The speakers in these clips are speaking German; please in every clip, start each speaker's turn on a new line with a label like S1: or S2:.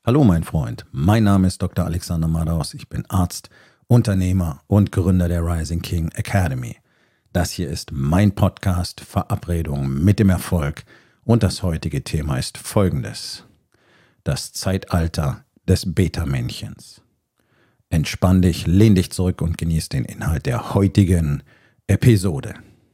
S1: Hallo mein Freund, mein Name ist Dr. Alexander Madaus, ich bin Arzt, Unternehmer und Gründer der Rising King Academy. Das hier ist mein Podcast Verabredung mit dem Erfolg und das heutige Thema ist folgendes: Das Zeitalter des Beta-Männchens. Entspann dich, lehn dich zurück und genieß den Inhalt der heutigen Episode.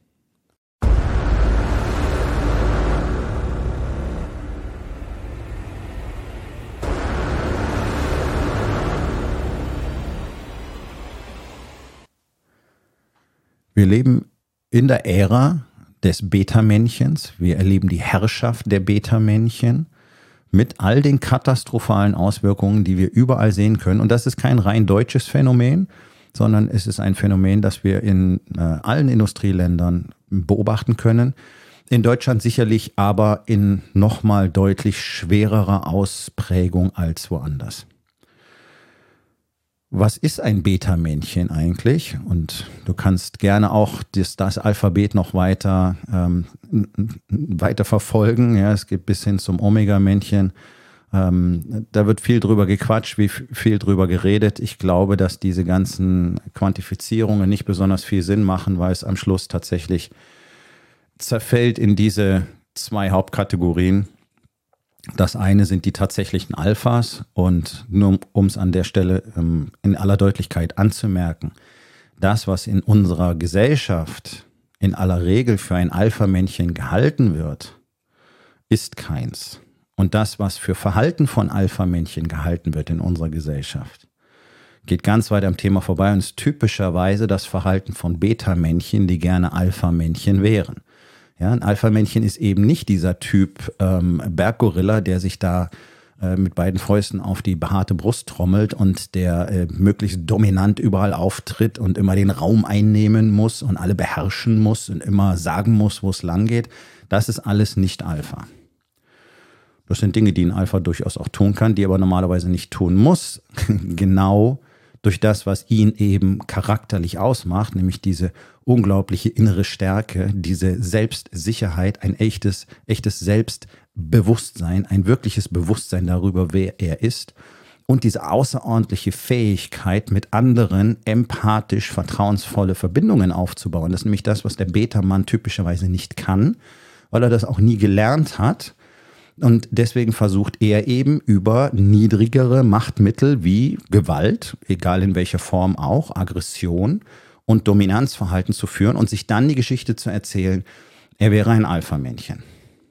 S1: Wir leben in der Ära des Beta-Männchens. Wir erleben die Herrschaft der Beta-Männchen mit all den katastrophalen Auswirkungen, die wir überall sehen können. Und das ist kein rein deutsches Phänomen, sondern es ist ein Phänomen, das wir in allen Industrieländern beobachten können. In Deutschland sicherlich aber in nochmal deutlich schwererer Ausprägung als woanders. Was ist ein Beta-Männchen eigentlich? Und du kannst gerne auch das Alphabet noch weiter verfolgen. Ja, es geht bis hin zum Omega-Männchen. Da wird viel drüber gequatscht, viel drüber geredet. Ich glaube, dass diese ganzen Quantifizierungen nicht besonders viel Sinn machen, weil es am Schluss tatsächlich zerfällt in diese zwei Hauptkategorien. Das eine sind die tatsächlichen Alphas und nur um es an der Stelle in aller Deutlichkeit anzumerken, das, was in unserer Gesellschaft in aller Regel für ein Alpha-Männchen gehalten wird, ist keins. Und das, was für Verhalten von Alpha-Männchen gehalten wird in unserer Gesellschaft, geht ganz weit am Thema vorbei und ist typischerweise das Verhalten von Beta-Männchen, die gerne Alpha-Männchen wären. Ja, ein Alpha-Männchen ist eben nicht dieser Typ Berggorilla, der sich da mit beiden Fäusten auf die behaarte Brust trommelt und der möglichst dominant überall auftritt und immer den Raum einnehmen muss und alle beherrschen muss und immer sagen muss, wo es lang geht. Das ist alles nicht Alpha. Das sind Dinge, die ein Alpha durchaus auch tun kann, die aber normalerweise nicht tun muss. Genau durch das, was ihn eben charakterlich ausmacht, nämlich diese unglaubliche innere Stärke, diese Selbstsicherheit, ein echtes Selbstbewusstsein, ein wirkliches Bewusstsein darüber, wer er ist und diese außerordentliche Fähigkeit, mit anderen empathisch vertrauensvolle Verbindungen aufzubauen. Das ist nämlich das, was der Beta-Mann typischerweise nicht kann, weil er das auch nie gelernt hat. Und deswegen versucht er eben über niedrigere Machtmittel wie Gewalt, egal in welcher Form auch, Aggression und Dominanzverhalten zu führen und sich dann die Geschichte zu erzählen, er wäre ein Alpha-Männchen.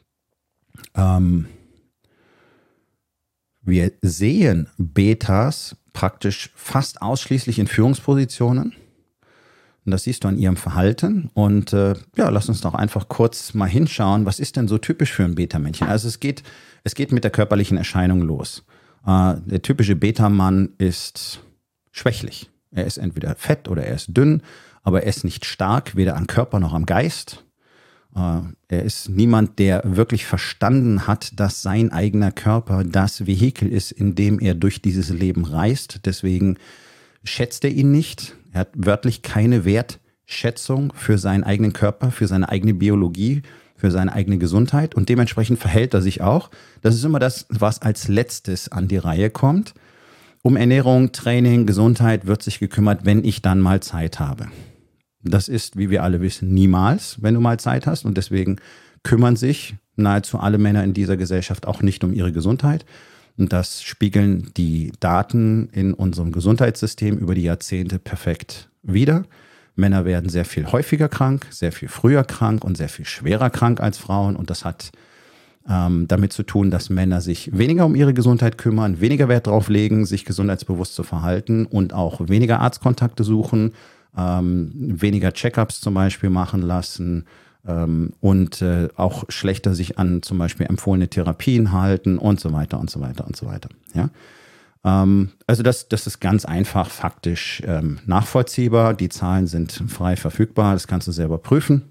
S1: Wir sehen Betas praktisch fast ausschließlich in Führungspositionen. Und das siehst du an ihrem Verhalten. Und lass uns doch einfach kurz mal hinschauen, was ist denn so typisch für ein Beta-Männchen? Also es geht mit der körperlichen Erscheinung los. Der typische Beta-Mann ist schwächlich. Er ist entweder fett oder er ist dünn, aber er ist nicht stark, weder am Körper noch am Geist. Er ist niemand, der wirklich verstanden hat, dass sein eigener Körper das Vehikel ist, in dem er durch dieses Leben reist. Deswegen schätzt er ihn nicht. Er hat wörtlich keine Wertschätzung für seinen eigenen Körper, für seine eigene Biologie, für seine eigene Gesundheit und dementsprechend verhält er sich auch. Das ist immer das, was als letztes an die Reihe kommt. Um Ernährung, Training, Gesundheit wird sich gekümmert, wenn ich dann mal Zeit habe. Das ist, wie wir alle wissen, niemals, wenn du mal Zeit hast und deswegen kümmern sich nahezu alle Männer in dieser Gesellschaft auch nicht um ihre Gesundheit. Und das spiegeln die Daten in unserem Gesundheitssystem über die Jahrzehnte perfekt wider. Männer werden sehr viel häufiger krank, sehr viel früher krank und sehr viel schwerer krank als Frauen. Und das hat damit zu tun, dass Männer sich weniger um ihre Gesundheit kümmern, weniger Wert darauf legen, sich gesundheitsbewusst zu verhalten und auch weniger Arztkontakte suchen, weniger Check-ups zum Beispiel machen lassen, und auch schlechter sich an zum Beispiel empfohlene Therapien halten und so weiter und so weiter und so weiter. Ja? Also das ist ganz einfach faktisch nachvollziehbar. Die Zahlen sind frei verfügbar, das kannst du selber prüfen.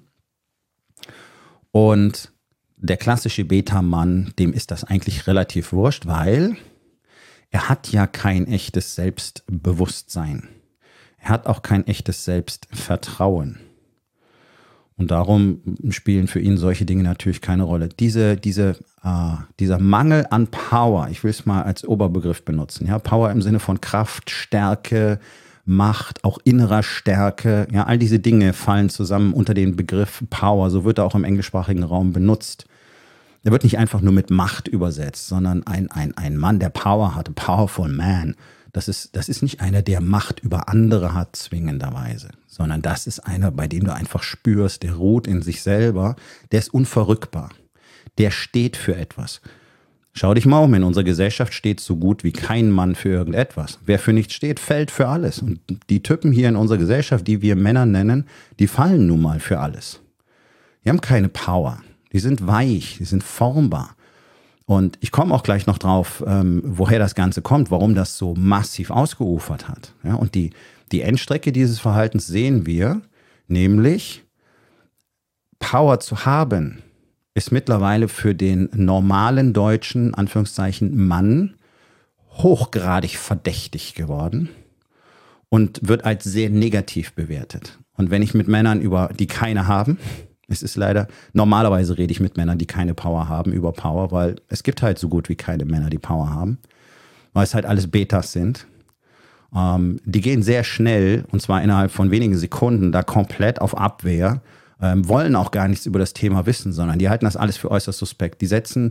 S1: Und der klassische Beta-Mann, dem ist das eigentlich relativ wurscht, weil er hat ja kein echtes Selbstbewusstsein. Er hat auch kein echtes Selbstvertrauen. Und darum spielen für ihn solche Dinge natürlich keine Rolle. Dieser Mangel an Power, ich will es mal als Oberbegriff benutzen, ja, Power im Sinne von Kraft, Stärke, Macht, auch innerer Stärke, ja, all diese Dinge fallen zusammen unter den Begriff Power, so wird er auch im englischsprachigen Raum benutzt. Er wird nicht einfach nur mit Macht übersetzt, sondern ein Mann, der Power hat, a powerful man. Das ist nicht einer, der Macht über andere hat, zwingenderweise, sondern das ist einer, bei dem du einfach spürst, der ruht in sich selber, der ist unverrückbar, der steht für etwas. Schau dich mal um, in unserer Gesellschaft steht so gut wie kein Mann für irgendetwas. Wer für nichts steht, fällt für alles. Und die Typen hier in unserer Gesellschaft, die wir Männer nennen, die fallen nun mal für alles. Die haben keine Power, die sind weich, die sind formbar. Und ich komme auch gleich noch drauf, woher das Ganze kommt, warum das so massiv ausgeufert hat. Ja, und die Endstrecke dieses Verhaltens sehen wir, nämlich Power zu haben, ist mittlerweile für den normalen deutschen, Anführungszeichen, Mann hochgradig verdächtig geworden und wird als sehr negativ bewertet. Und wenn ich mit Männern die keine haben, es ist leider, normalerweise rede ich mit Männern, die keine Power haben, über Power, weil es gibt halt so gut wie keine Männer, die Power haben, weil es halt alles Betas sind. Die gehen sehr schnell, und zwar innerhalb von wenigen Sekunden, da komplett auf Abwehr, wollen auch gar nichts über das Thema wissen, sondern die halten das alles für äußerst suspekt.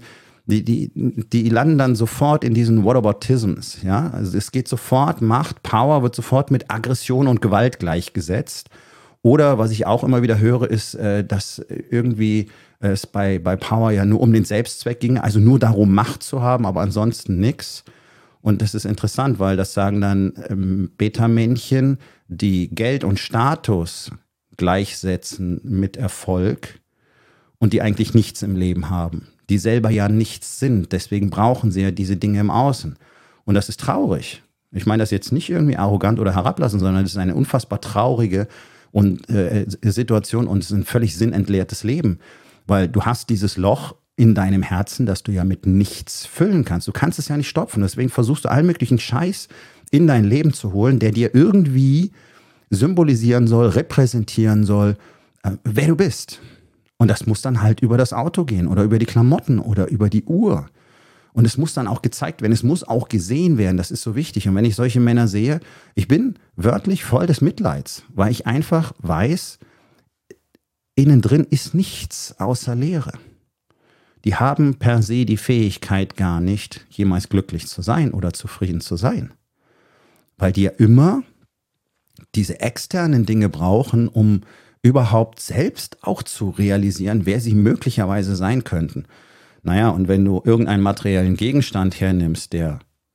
S1: Die landen dann sofort in diesen Whataboutisms, ja. Also es geht sofort, Macht, Power wird sofort mit Aggression und Gewalt gleichgesetzt. Oder was ich auch immer wieder höre, ist, dass irgendwie es bei Power ja nur um den Selbstzweck ging, also nur darum, Macht zu haben, aber ansonsten nichts. Und das ist interessant, weil das sagen dann Beta-Männchen, die Geld und Status gleichsetzen mit Erfolg und die eigentlich nichts im Leben haben, die selber ja nichts sind. Deswegen brauchen sie ja diese Dinge im Außen. Und das ist traurig. Ich meine das jetzt nicht irgendwie arrogant oder herablassen, sondern es ist eine unfassbar traurige Situation und es ist ein völlig sinnentleertes Leben, weil du hast dieses Loch in deinem Herzen, das du ja mit nichts füllen kannst. Du kannst es ja nicht stopfen. Deswegen versuchst du allen möglichen Scheiß in dein Leben zu holen, der dir irgendwie symbolisieren soll, repräsentieren soll, wer du bist. Und das muss dann halt über das Auto gehen oder über die Klamotten oder über die Uhr. Und es muss dann auch gezeigt werden, es muss auch gesehen werden, das ist so wichtig. Und wenn ich solche Männer sehe, ich bin wörtlich voll des Mitleids, weil ich einfach weiß, innen drin ist nichts außer Leere. Die haben per se die Fähigkeit gar nicht, jemals glücklich zu sein oder zufrieden zu sein. Weil die ja immer diese externen Dinge brauchen, um überhaupt selbst auch zu realisieren, wer sie möglicherweise sein könnten. Naja, und wenn du irgendeinen materiellen Gegenstand hernimmst, der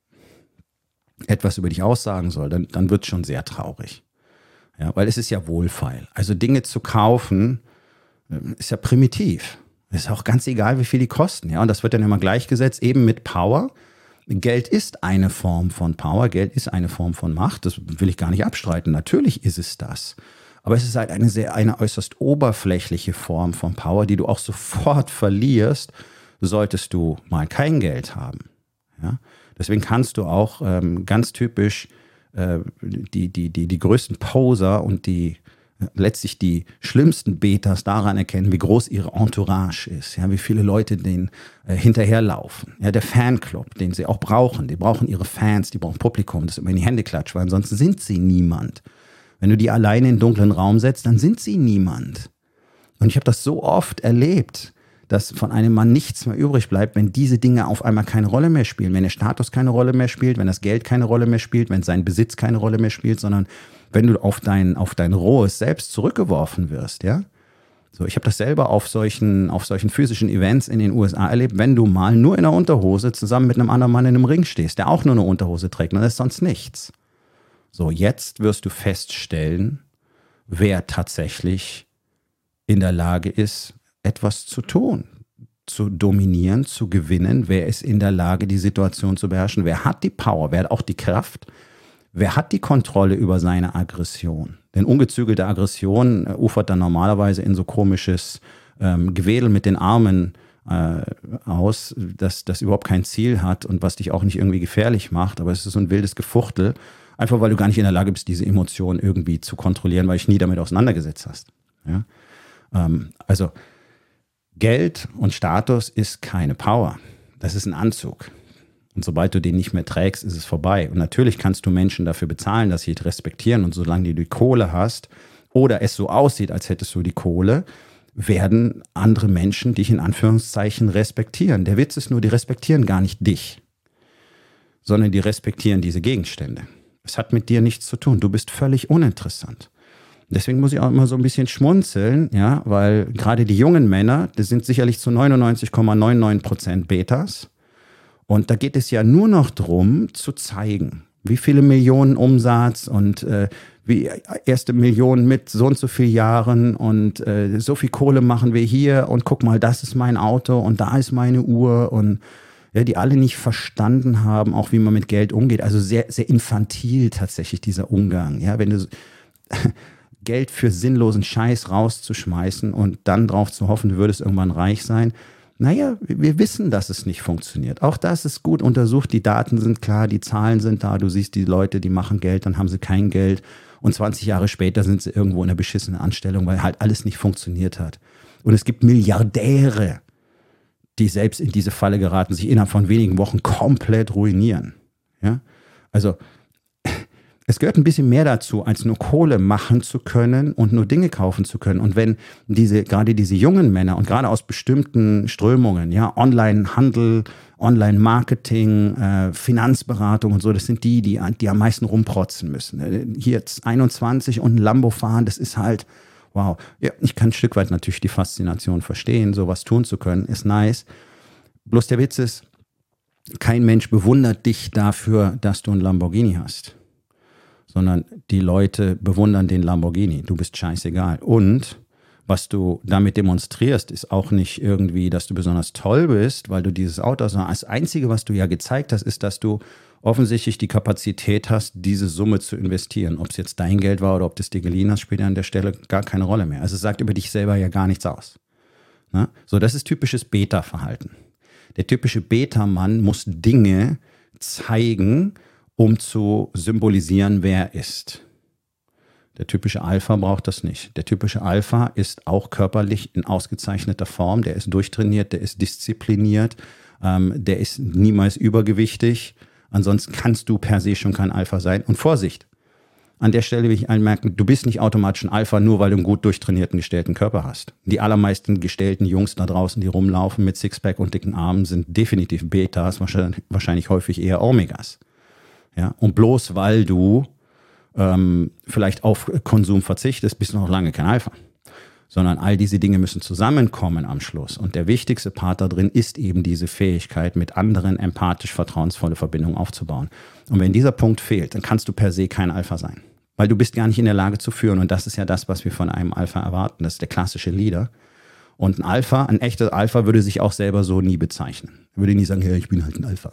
S1: etwas über dich aussagen soll, dann wird es schon sehr traurig. Ja, weil es ist ja wohlfeil. Also Dinge zu kaufen, ist ja primitiv. Ist auch ganz egal, wie viel die kosten. Ja, und das wird dann immer gleichgesetzt, eben mit Power. Geld ist eine Form von Power, Geld ist eine Form von Macht. Das will ich gar nicht abstreiten. Natürlich ist es das. Aber es ist halt eine äußerst oberflächliche Form von Power, die du auch sofort verlierst, solltest du mal kein Geld haben. Ja? Deswegen kannst du auch ganz typisch die größten Poser und letztlich die schlimmsten Betas daran erkennen, wie groß ihre Entourage ist, ja, wie viele Leute denen hinterherlaufen. Ja, der Fanclub, den sie auch brauchen. Die brauchen ihre Fans, die brauchen Publikum, das immer in die Hände klatscht, weil ansonsten sind sie niemand. Wenn du die alleine in einen dunklen Raum setzt, dann sind sie niemand. Und ich habe das so oft erlebt, dass von einem Mann nichts mehr übrig bleibt, wenn diese Dinge auf einmal keine Rolle mehr spielen, wenn der Status keine Rolle mehr spielt, wenn das Geld keine Rolle mehr spielt, wenn sein Besitz keine Rolle mehr spielt, sondern wenn du auf dein rohes Selbst zurückgeworfen wirst, ja. So, ich habe das selber auf solchen physischen Events in den USA erlebt, wenn du mal nur in einer Unterhose zusammen mit einem anderen Mann in einem Ring stehst, der auch nur eine Unterhose trägt und das ist sonst nichts. So, jetzt wirst du feststellen, wer tatsächlich in der Lage ist, etwas zu tun, zu dominieren, zu gewinnen. Wer ist in der Lage, die Situation zu beherrschen? Wer hat die Power? Wer hat auch die Kraft? Wer hat die Kontrolle über seine Aggression? Denn ungezügelte Aggression ufert dann normalerweise in so komisches Gewedel mit den Armen aus, das überhaupt kein Ziel hat und was dich auch nicht irgendwie gefährlich macht. Aber es ist so ein wildes Gefuchtel, einfach weil du gar nicht in der Lage bist, diese Emotionen irgendwie zu kontrollieren, weil du dich nie damit auseinandergesetzt hast. Ja? Also Geld und Status ist keine Power. Das ist ein Anzug. Und sobald du den nicht mehr trägst, ist es vorbei. Und natürlich kannst du Menschen dafür bezahlen, dass sie dich respektieren. Und solange du die Kohle hast oder es so aussieht, als hättest du die Kohle, werden andere Menschen dich in Anführungszeichen respektieren. Der Witz ist nur, die respektieren gar nicht dich, sondern die respektieren diese Gegenstände. Es hat mit dir nichts zu tun. Du bist völlig uninteressant. Deswegen muss ich auch immer so ein bisschen schmunzeln, ja, weil gerade die jungen Männer, das sind sicherlich zu 99,99% Betas. Und da geht es ja nur noch darum, zu zeigen, wie viele Millionen Umsatz und wie erste Millionen mit so und so vielen Jahren und so viel Kohle machen wir hier und guck mal, das ist mein Auto und da ist meine Uhr und ja, die alle nicht verstanden haben, auch wie man mit Geld umgeht. Also sehr, sehr infantil tatsächlich dieser Umgang. Ja, wenn du Geld für sinnlosen Scheiß rauszuschmeißen und dann drauf zu hoffen, du würdest irgendwann reich sein. Naja, wir wissen, dass es nicht funktioniert. Auch das ist gut untersucht, die Daten sind klar, die Zahlen sind da, du siehst die Leute, die machen Geld, dann haben sie kein Geld und 20 Jahre später sind sie irgendwo in einer beschissenen Anstellung, weil halt alles nicht funktioniert hat. Und es gibt Milliardäre, die selbst in diese Falle geraten, sich innerhalb von wenigen Wochen komplett ruinieren. Ja? Also es gehört ein bisschen mehr dazu, als nur Kohle machen zu können und nur Dinge kaufen zu können. Und wenn gerade diese jungen Männer und gerade aus bestimmten Strömungen, ja, Online-Handel, Online-Marketing, Finanzberatung und so, das sind die am meisten rumprotzen müssen. Hier jetzt 21 und ein Lambo fahren, das ist halt, wow. Ja, ich kann ein Stück weit natürlich die Faszination verstehen, sowas tun zu können, ist nice. Bloß der Witz ist, kein Mensch bewundert dich dafür, dass du ein Lamborghini hast, sondern die Leute bewundern den Lamborghini. Du bist scheißegal. Und was du damit demonstrierst, ist auch nicht irgendwie, dass du besonders toll bist, weil du dieses Auto hast. Das Einzige, was du ja gezeigt hast, ist, dass du offensichtlich die Kapazität hast, diese Summe zu investieren. Ob es jetzt dein Geld war oder ob du es dir geliehen hast, spielt an der Stelle gar keine Rolle mehr. Also es sagt über dich selber ja gar nichts aus. Ne? So, das ist typisches Beta-Verhalten. Der typische Beta-Mann muss Dinge zeigen, um zu symbolisieren, wer er ist. Der typische Alpha braucht das nicht. Der typische Alpha ist auch körperlich in ausgezeichneter Form. Der ist durchtrainiert, der ist diszipliniert, der ist niemals übergewichtig. Ansonsten kannst du per se schon kein Alpha sein. Und Vorsicht, an der Stelle will ich anmerken, du bist nicht automatisch ein Alpha, nur weil du einen gut durchtrainierten, gestellten Körper hast. Die allermeisten gestellten Jungs da draußen, die rumlaufen mit Sixpack und dicken Armen, sind definitiv Betas, wahrscheinlich häufig eher Omegas. Ja, und bloß weil du vielleicht auf Konsum verzichtest, bist du noch lange kein Alpha. Sondern all diese Dinge müssen zusammenkommen am Schluss. Und der wichtigste Part da drin ist eben diese Fähigkeit, mit anderen empathisch vertrauensvolle Verbindungen aufzubauen. Und wenn dieser Punkt fehlt, dann kannst du per se kein Alpha sein. Weil du bist gar nicht in der Lage zu führen. Und das ist ja das, was wir von einem Alpha erwarten. Das ist der klassische Leader. Und ein echter Alpha würde sich auch selber so nie bezeichnen. Er würde nie sagen, hey, ich bin halt ein Alpha.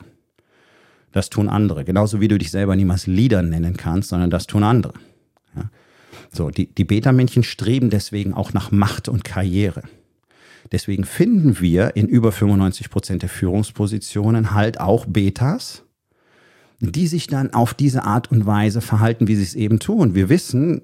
S1: Das tun andere. Genauso wie du dich selber niemals Leader nennen kannst, sondern das tun andere. Ja? So, die Beta-Männchen streben deswegen auch nach Macht und Karriere. Deswegen finden wir in über 95% der Führungspositionen halt auch Betas, die sich dann auf diese Art und Weise verhalten, wie sie es eben tun. Wir wissen,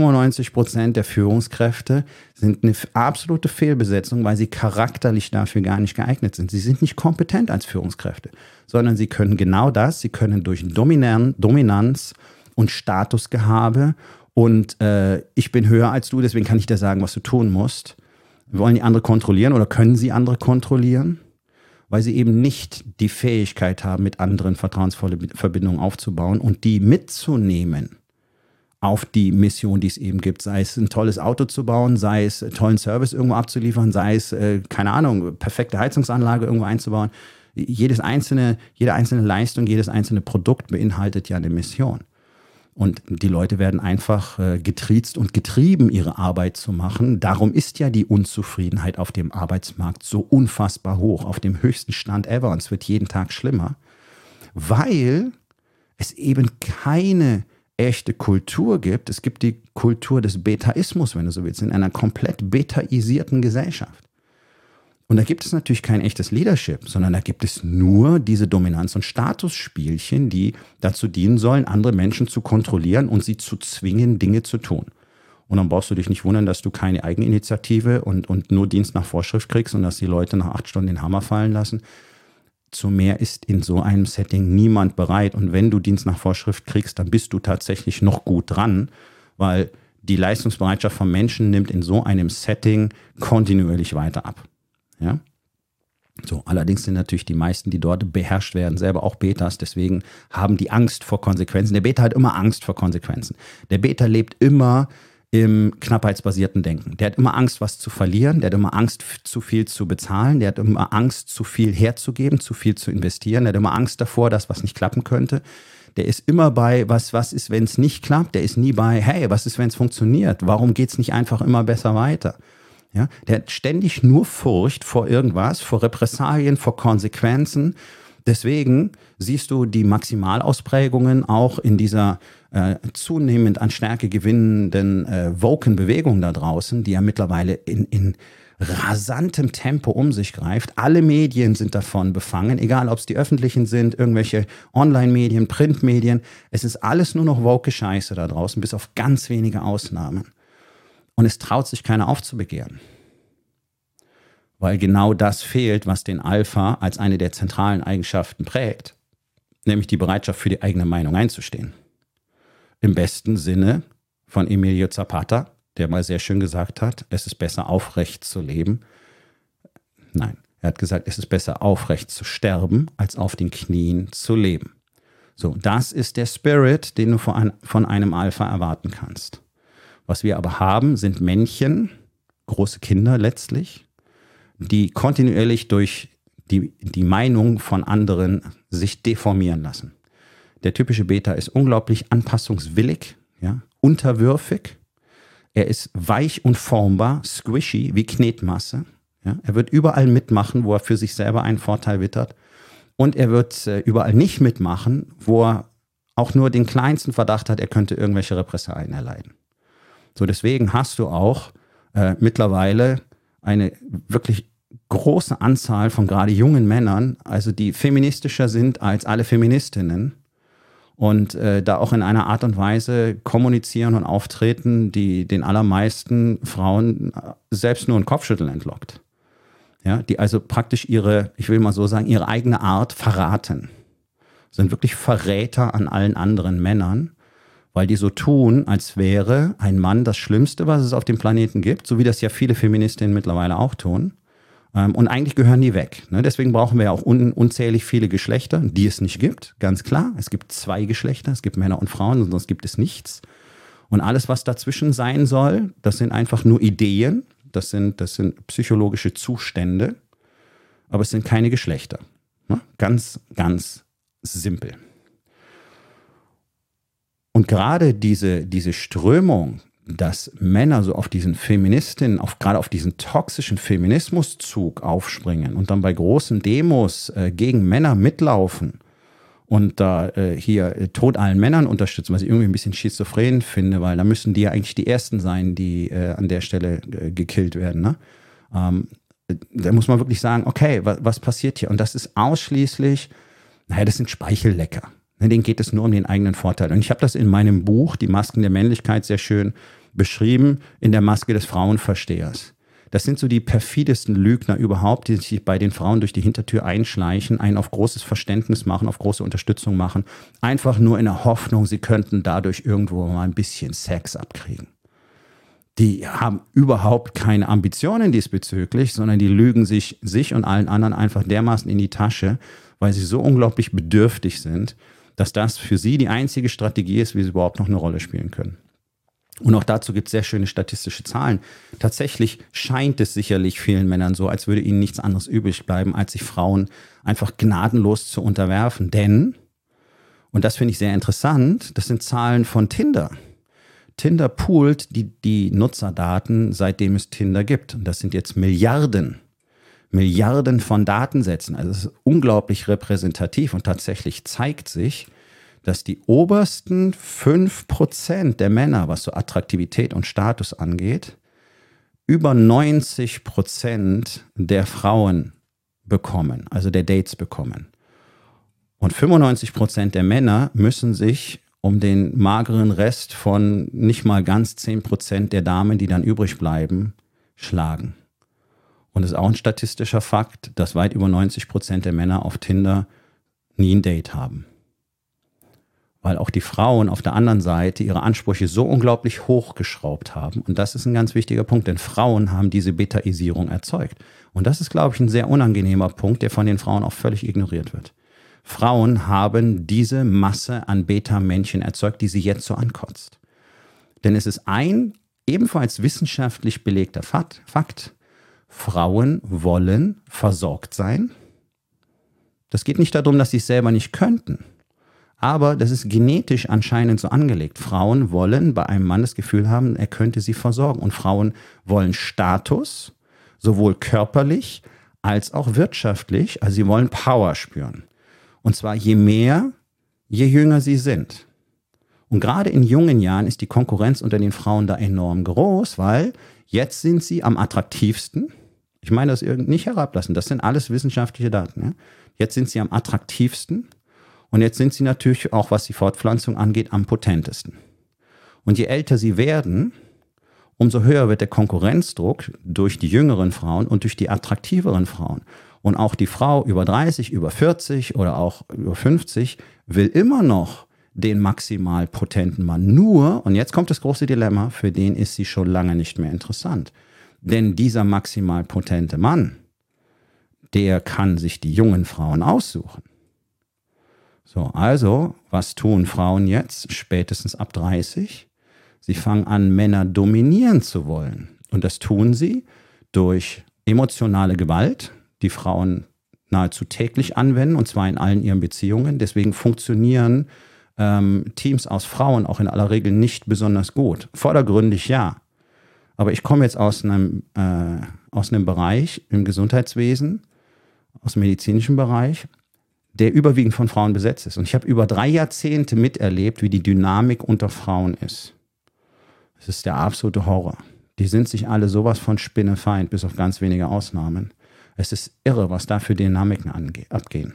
S1: 95% der Führungskräfte sind eine absolute Fehlbesetzung, weil sie charakterlich dafür gar nicht geeignet sind. Sie sind nicht kompetent als Führungskräfte, sondern sie können genau das. Sie können durch Dominanz und Statusgehabe und ich bin höher als du, deswegen kann ich dir sagen, was du tun musst. Wollen die andere kontrollieren oder können sie andere kontrollieren? Weil sie eben nicht die Fähigkeit haben, mit anderen vertrauensvolle Verbindungen aufzubauen und die mitzunehmen auf die Mission, die es eben gibt. Sei es ein tolles Auto zu bauen, sei es einen tollen Service irgendwo abzuliefern, sei es, keine Ahnung, perfekte Heizungsanlage irgendwo einzubauen. Jede einzelne Leistung, jedes einzelne Produkt beinhaltet ja eine Mission. Und die Leute werden einfach getriezt und getrieben, ihre Arbeit zu machen. Darum ist ja die Unzufriedenheit auf dem Arbeitsmarkt so unfassbar hoch, auf dem höchsten Stand ever. Und es wird jeden Tag schlimmer, weil es eben keine echte Kultur gibt. Es gibt die Kultur des Betaismus, wenn du so willst, in einer komplett betaisierten Gesellschaft. Und da gibt es natürlich kein echtes Leadership, sondern da gibt es nur diese Dominanz- und Statusspielchen, die dazu dienen sollen, andere Menschen zu kontrollieren und sie zu zwingen, Dinge zu tun. Und dann brauchst du dich nicht wundern, dass du keine Eigeninitiative und nur Dienst nach Vorschrift kriegst und dass die Leute nach 8 Stunden den Hammer fallen lassen. Zu mehr ist in so einem Setting niemand bereit. Und wenn du Dienst nach Vorschrift kriegst, dann bist du tatsächlich noch gut dran, weil die Leistungsbereitschaft von Menschen nimmt in so einem Setting kontinuierlich weiter ab. Ja? So, allerdings sind natürlich die meisten, die dort beherrscht werden, selber auch Betas. Deswegen haben die Angst vor Konsequenzen. Der Beta hat immer Angst vor Konsequenzen. Der Beta lebt immer im knappheitsbasierten Denken. Der hat immer Angst, was zu verlieren. Der hat immer Angst, zu viel zu bezahlen. Der hat immer Angst, zu viel herzugeben, zu viel zu investieren. Der hat immer Angst davor, dass was nicht klappen könnte. Der ist immer bei, was ist, wenn es nicht klappt. Der ist nie bei, hey, was ist, wenn es funktioniert? Warum geht es nicht einfach immer besser weiter? Ja, der hat ständig nur Furcht vor irgendwas, vor Repressalien, vor Konsequenzen. Deswegen siehst du die Maximalausprägungen auch in dieser zunehmend an Stärke gewinnenden Woken-Bewegung da draußen, die ja mittlerweile in rasantem Tempo um sich greift. Alle Medien sind davon befangen, egal ob es die öffentlichen sind, irgendwelche Online-Medien, Printmedien. Es ist alles nur noch woke Scheiße da draußen, bis auf ganz wenige Ausnahmen. Und es traut sich keiner aufzubegehren. Weil genau das fehlt, was den Alpha als eine der zentralen Eigenschaften prägt. Nämlich die Bereitschaft für die eigene Meinung einzustehen. Im besten Sinne von Emilio Zapata, der mal sehr schön gesagt hat, es ist besser aufrecht zu leben. Nein, er hat gesagt, es ist besser aufrecht zu sterben, als auf den Knien zu leben. So, das ist der Spirit, den du von einem Alpha erwarten kannst. Was wir aber haben, sind Männchen, große Kinder letztlich, die kontinuierlich durch die Meinung von anderen sich deformieren lassen. Der typische Beta ist unglaublich anpassungswillig, ja, unterwürfig. Er ist weich und formbar, squishy wie Knetmasse. Ja. Er wird überall mitmachen, wo er für sich selber einen Vorteil wittert. Und er wird überall nicht mitmachen, wo er auch nur den kleinsten Verdacht hat, er könnte irgendwelche Repressalien erleiden. So, deswegen hast du auch mittlerweile eine wirklich große Anzahl von gerade jungen Männern, also die feministischer sind als alle Feministinnen und da auch in einer Art und Weise kommunizieren und auftreten, die den allermeisten Frauen selbst nur ein Kopfschütteln entlockt. Ja, die also praktisch ihre eigene Art verraten. Sind wirklich Verräter an allen anderen Männern, weil die so tun, als wäre ein Mann das Schlimmste, was es auf dem Planeten gibt, so wie das ja viele Feministinnen mittlerweile auch tun. Und eigentlich gehören die weg. Ne? Deswegen brauchen wir ja auch unzählig viele Geschlechter, die es nicht gibt, ganz klar. Es gibt 2 Geschlechter, es gibt Männer und Frauen, sonst gibt es nichts. Und alles, was dazwischen sein soll, das sind einfach nur Ideen, das sind psychologische Zustände, aber es sind keine Geschlechter. Ne? Ganz, ganz simpel. Und gerade diese Strömung, dass Männer so auf diesen Feministinnen, gerade auf diesen toxischen Feminismuszug aufspringen und dann bei großen Demos gegen Männer mitlaufen und da hier Tod allen Männern unterstützen, was ich irgendwie ein bisschen schizophren finde, weil da müssen die ja eigentlich die Ersten sein, die an der Stelle gekillt werden. Ne? Da muss man wirklich sagen, okay, was passiert hier? Und das ist ausschließlich, das sind Speichellecker. Denen geht es nur um den eigenen Vorteil. Und ich habe das in meinem Buch, Die Masken der Männlichkeit, sehr schön beschrieben, in der Maske des Frauenverstehers. Das sind so die perfidesten Lügner überhaupt, die sich bei den Frauen durch die Hintertür einschleichen, einen auf großes Verständnis machen, auf große Unterstützung machen, einfach nur in der Hoffnung, sie könnten dadurch irgendwo mal ein bisschen Sex abkriegen. Die haben überhaupt keine Ambitionen diesbezüglich, sondern die lügen sich und allen anderen einfach dermaßen in die Tasche, weil sie so unglaublich bedürftig sind, dass das für sie die einzige Strategie ist, wie sie überhaupt noch eine Rolle spielen können. Und auch dazu gibt es sehr schöne statistische Zahlen. Tatsächlich scheint es sicherlich vielen Männern so, als würde ihnen nichts anderes übrig bleiben, als sich Frauen einfach gnadenlos zu unterwerfen. Denn, und das finde ich sehr interessant, das sind Zahlen von Tinder. Tinder poolt die Nutzerdaten, seitdem es Tinder gibt. Und das sind jetzt Milliarden von Datensätzen. Also es ist unglaublich repräsentativ und tatsächlich zeigt sich, dass die obersten 5% der Männer, was so Attraktivität und Status angeht, über 90% der Frauen bekommen, also der Dates bekommen. Und 95% der Männer müssen sich um den mageren Rest von nicht mal ganz 10% der Damen, die dann übrig bleiben, schlagen. Und es ist auch ein statistischer Fakt, dass weit über 90% der Männer auf Tinder nie ein Date haben. Weil auch die Frauen auf der anderen Seite ihre Ansprüche so unglaublich hochgeschraubt haben. Und das ist ein ganz wichtiger Punkt, denn Frauen haben diese Betaisierung erzeugt. Und das ist, glaube ich, ein sehr unangenehmer Punkt, der von den Frauen auch völlig ignoriert wird. Frauen haben diese Masse an Beta-Männchen erzeugt, die sie jetzt so ankotzt. Denn es ist ein ebenfalls wissenschaftlich belegter Fakt. Frauen wollen versorgt sein. Das geht nicht darum, dass sie es selber nicht könnten. Aber das ist genetisch anscheinend so angelegt. Frauen wollen bei einem Mann das Gefühl haben, er könnte sie versorgen. Und Frauen wollen Status, sowohl körperlich als auch wirtschaftlich. Also sie wollen Power spüren. Und zwar je mehr, je jünger sie sind. Und gerade in jungen Jahren ist die Konkurrenz unter den Frauen da enorm groß, weil jetzt sind sie am attraktivsten. Ich meine das nicht herablassen, das sind alles wissenschaftliche Daten. Ja? Jetzt sind sie am attraktivsten. Und jetzt sind sie natürlich auch, was die Fortpflanzung angeht, am potentesten. Und je älter sie werden, umso höher wird der Konkurrenzdruck durch die jüngeren Frauen und durch die attraktiveren Frauen. Und auch die Frau über 30, über 40 oder auch über 50 will immer noch den maximal potenten Mann. Nur, und jetzt kommt das große Dilemma, für den ist sie schon lange nicht mehr interessant. Denn dieser maximal potente Mann, der kann sich die jungen Frauen aussuchen. So, also, was tun Frauen jetzt, spätestens ab 30? Sie fangen an, Männer dominieren zu wollen. Und das tun sie durch emotionale Gewalt, die Frauen nahezu täglich anwenden, und zwar in allen ihren Beziehungen. Deswegen funktionieren Teams aus Frauen auch in aller Regel nicht besonders gut. Vordergründig ja. Aber ich komme jetzt aus einem Bereich im Gesundheitswesen, aus dem medizinischen Bereich, der überwiegend von Frauen besetzt ist. Und ich habe über 3 Jahrzehnte miterlebt, wie die Dynamik unter Frauen ist. Es ist der absolute Horror. Die sind sich alle sowas von spinnefeind, bis auf ganz wenige Ausnahmen. Es ist irre, was da für Dynamiken abgehen.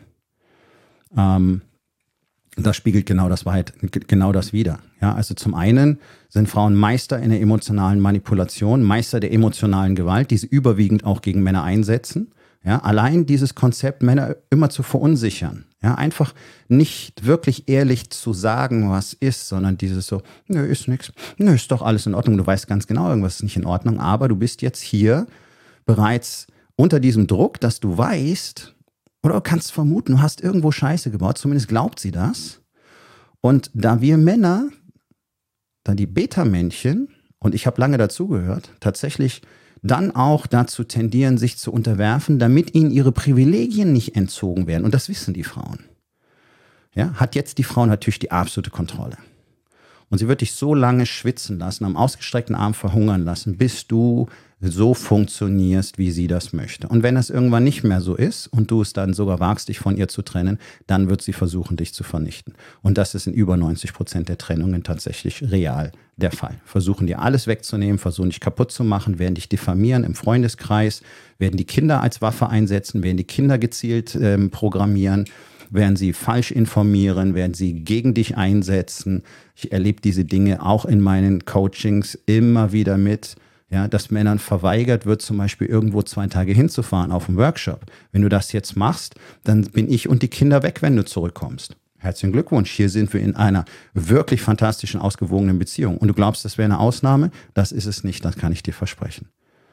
S1: Das spiegelt genau das wider. Ja, also zum einen sind Frauen Meister in der emotionalen Manipulation, Meister der emotionalen Gewalt, die sie überwiegend auch gegen Männer einsetzen. Ja, allein dieses Konzept, Männer immer zu verunsichern. Ja, einfach nicht wirklich ehrlich zu sagen, was ist, sondern dieses so, nö, ist nichts, nö, ist doch alles in Ordnung. Du weißt ganz genau, irgendwas ist nicht in Ordnung, aber du bist jetzt hier bereits unter diesem Druck, dass du weißt, oder du kannst vermuten, du hast irgendwo Scheiße gebaut, zumindest glaubt sie das. Und da wir Männer, dann die Beta-Männchen, und ich habe lange dazugehört, tatsächlich dann auch dazu tendieren, sich zu unterwerfen, damit ihnen ihre Privilegien nicht entzogen werden. Und das wissen die Frauen. Ja, hat jetzt die Frau natürlich die absolute Kontrolle. Und sie wird dich so lange schwitzen lassen, am ausgestreckten Arm verhungern lassen, bis du so funktionierst, wie sie das möchte. Und wenn das irgendwann nicht mehr so ist und du es dann sogar wagst, dich von ihr zu trennen, dann wird sie versuchen, dich zu vernichten. Und das ist in über 90% der Trennungen tatsächlich real der Fall. Versuchen dir alles wegzunehmen, versuchen dich kaputt zu machen, werden dich diffamieren im Freundeskreis, werden die Kinder als Waffe einsetzen, werden die Kinder gezielt programmieren, werden sie falsch informieren, werden sie gegen dich einsetzen. Ich erlebe diese Dinge auch in meinen Coachings immer wieder mit. Ja, dass Männern verweigert wird, zum Beispiel irgendwo 2 Tage hinzufahren auf einen Workshop. Wenn du das jetzt machst, dann bin ich und die Kinder weg, wenn du zurückkommst. Herzlichen Glückwunsch, hier sind wir in einer wirklich fantastischen, ausgewogenen Beziehung. Und du glaubst, das wäre eine Ausnahme? Das ist es nicht, das kann ich dir versprechen.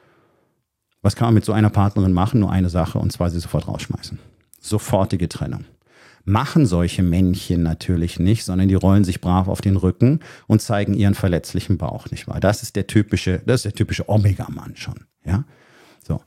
S1: Was kann man mit so einer Partnerin machen? Nur eine Sache, und zwar sie sofort rausschmeißen. Sofortige Trennung. Machen solche Männchen natürlich nicht, sondern die rollen sich brav auf den Rücken und zeigen ihren verletzlichen Bauch, nicht wahr? Das ist der typische Omega-Mann schon, ja? So.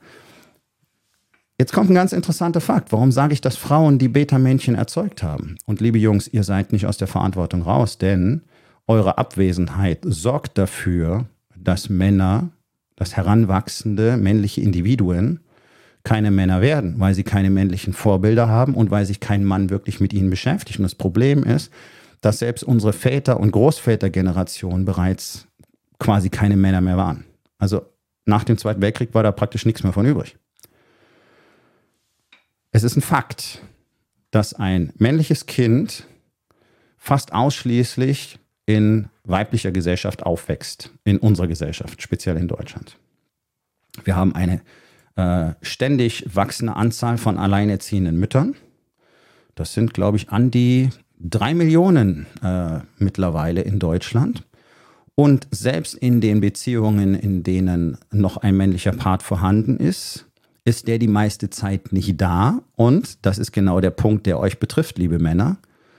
S1: Jetzt kommt ein ganz interessanter Fakt. Warum sage ich, dass Frauen die Beta-Männchen erzeugt haben? Und liebe Jungs, ihr seid nicht aus der Verantwortung raus, denn eure Abwesenheit sorgt dafür, dass Männer, dass heranwachsende männliche Individuen keine Männer werden, weil sie keine männlichen Vorbilder haben und weil sich kein Mann wirklich mit ihnen beschäftigt. Und das Problem ist, dass selbst unsere Väter- und Großvätergeneration bereits quasi keine Männer mehr waren. Also nach dem Zweiten Weltkrieg war da praktisch nichts mehr von übrig. Es ist ein Fakt, dass ein männliches Kind fast ausschließlich in weiblicher Gesellschaft aufwächst, in unserer Gesellschaft, speziell in Deutschland. Wir haben eine ständig wachsende Anzahl von alleinerziehenden Müttern. Das sind, glaube ich, an die 3 Millionen mittlerweile in Deutschland. Und selbst in den Beziehungen, in denen noch ein männlicher Part vorhanden ist, ist der die meiste Zeit nicht da. Und das ist genau der Punkt, der euch betrifft, liebe Männer.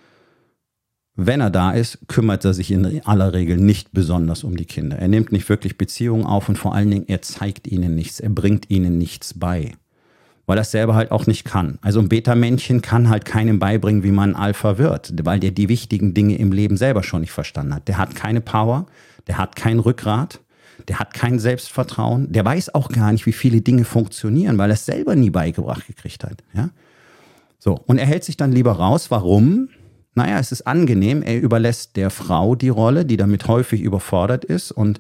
S1: Wenn er da ist, kümmert er sich in aller Regel nicht besonders um die Kinder. Er nimmt nicht wirklich Beziehungen auf und vor allen Dingen, er zeigt ihnen nichts, er bringt ihnen nichts bei. Weil er es selber halt auch nicht kann. Also ein Beta-Männchen kann halt keinem beibringen, wie man ein Alpha wird, weil der die wichtigen Dinge im Leben selber schon nicht verstanden hat. Der hat keine Power, der hat kein Rückgrat, der hat kein Selbstvertrauen, der weiß auch gar nicht, wie viele Dinge funktionieren, weil er es selber nie beigebracht gekriegt hat. Ja? So, und er hält sich dann lieber raus. Warum? Naja, es ist angenehm, er überlässt der Frau die Rolle, die damit häufig überfordert ist. Und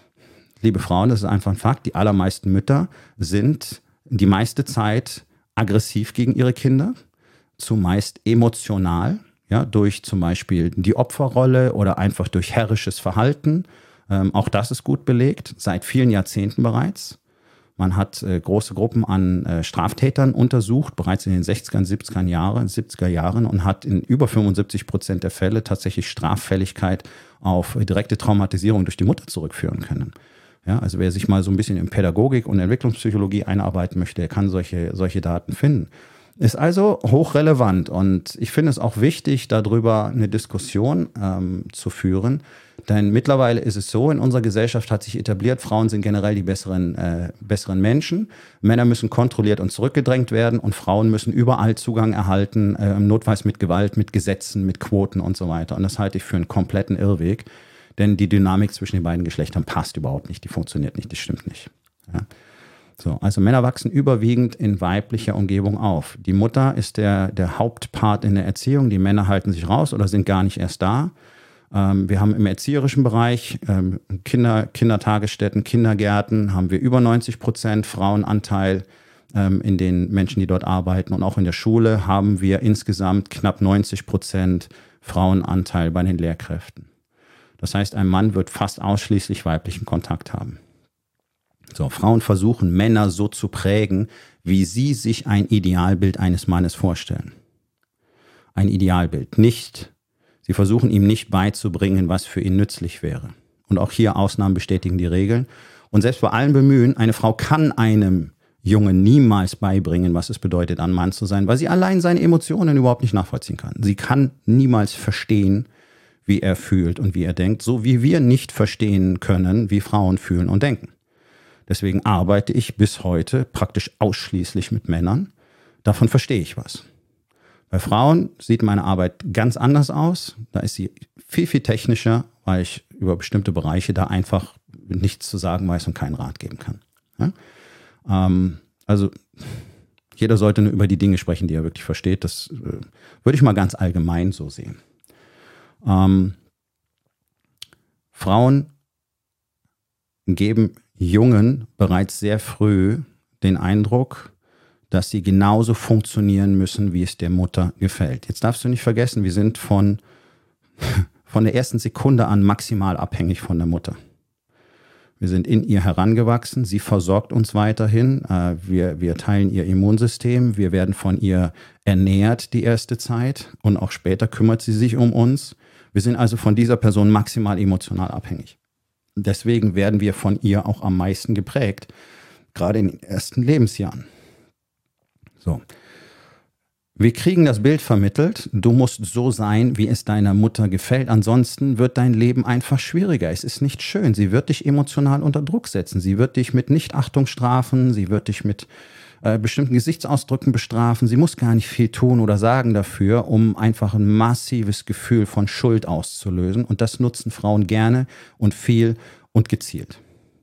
S1: liebe Frauen, das ist einfach ein Fakt, die allermeisten Mütter sind die meiste Zeit aggressiv gegen ihre Kinder, zumeist emotional, ja, durch zum Beispiel die Opferrolle oder einfach durch herrisches Verhalten. Auch das ist gut belegt, seit vielen Jahrzehnten bereits. Man hat große Gruppen an Straftätern untersucht, bereits in den 60er, 70er Jahren und hat in über 75% der Fälle tatsächlich Straffälligkeit auf direkte Traumatisierung durch die Mutter zurückführen können. Ja, also wer sich mal so ein bisschen in Pädagogik und Entwicklungspsychologie einarbeiten möchte, der kann solche Daten finden. Ist also hochrelevant und ich finde es auch wichtig, darüber eine Diskussion zu führen. Denn mittlerweile ist es so, in unserer Gesellschaft hat sich etabliert, Frauen sind generell die besseren Menschen. Männer müssen kontrolliert und zurückgedrängt werden und Frauen müssen überall Zugang erhalten, notfalls mit Gewalt, mit Gesetzen, mit Quoten und so weiter. Und das halte ich für einen kompletten Irrweg, denn die Dynamik zwischen den beiden Geschlechtern passt überhaupt nicht, die funktioniert nicht, das stimmt nicht. Ja. So, also Männer wachsen überwiegend in weiblicher Umgebung auf. Die Mutter ist der Hauptpart in der Erziehung, die Männer halten sich raus oder sind gar nicht erst da. Wir haben im erzieherischen Bereich Kindertagesstätten, Kindergärten, haben wir über 90% Frauenanteil in den Menschen, die dort arbeiten. Und auch in der Schule haben wir insgesamt knapp 90% Frauenanteil bei den Lehrkräften. Das heißt, ein Mann wird fast ausschließlich weiblichen Kontakt haben. So, Frauen versuchen, Männer so zu prägen, wie sie sich ein Idealbild eines Mannes vorstellen. Ein Idealbild. Sie versuchen ihm nicht beizubringen, was für ihn nützlich wäre. Und auch hier Ausnahmen bestätigen die Regeln. Und selbst bei allem Bemühen, eine Frau kann einem Jungen niemals beibringen, was es bedeutet, ein Mann zu sein, weil sie allein seine Emotionen überhaupt nicht nachvollziehen kann. Sie kann niemals verstehen, wie er fühlt und wie er denkt, so wie wir nicht verstehen können, wie Frauen fühlen und denken. Deswegen arbeite ich bis heute praktisch ausschließlich mit Männern. Davon verstehe ich was. Bei Frauen sieht meine Arbeit ganz anders aus. Da ist sie viel, viel technischer, weil ich über bestimmte Bereiche da einfach nichts zu sagen weiß und keinen Rat geben kann. Ja? Also jeder sollte nur über die Dinge sprechen, die er wirklich versteht. Das würde ich mal ganz allgemein so sehen. Frauen geben Jungen bereits sehr früh den Eindruck, dass sie genauso funktionieren müssen, wie es der Mutter gefällt. Jetzt darfst du nicht vergessen, wir sind von der ersten Sekunde an maximal abhängig von der Mutter. Wir sind in ihr herangewachsen, sie versorgt uns weiterhin, wir teilen ihr Immunsystem, wir werden von ihr ernährt die erste Zeit und auch später kümmert sie sich um uns. Wir sind also von dieser Person maximal emotional abhängig. Deswegen werden wir von ihr auch am meisten geprägt, gerade in den ersten Lebensjahren. So. Wir kriegen das Bild vermittelt, du musst so sein, wie es deiner Mutter gefällt, ansonsten wird dein Leben einfach schwieriger. Es ist nicht schön, sie wird dich emotional unter Druck setzen, sie wird dich mit Nichtachtung strafen, sie wird dich mit bestimmten Gesichtsausdrücken bestrafen, sie muss gar nicht viel tun oder sagen dafür, um einfach ein massives Gefühl von Schuld auszulösen und das nutzen Frauen gerne und viel und gezielt.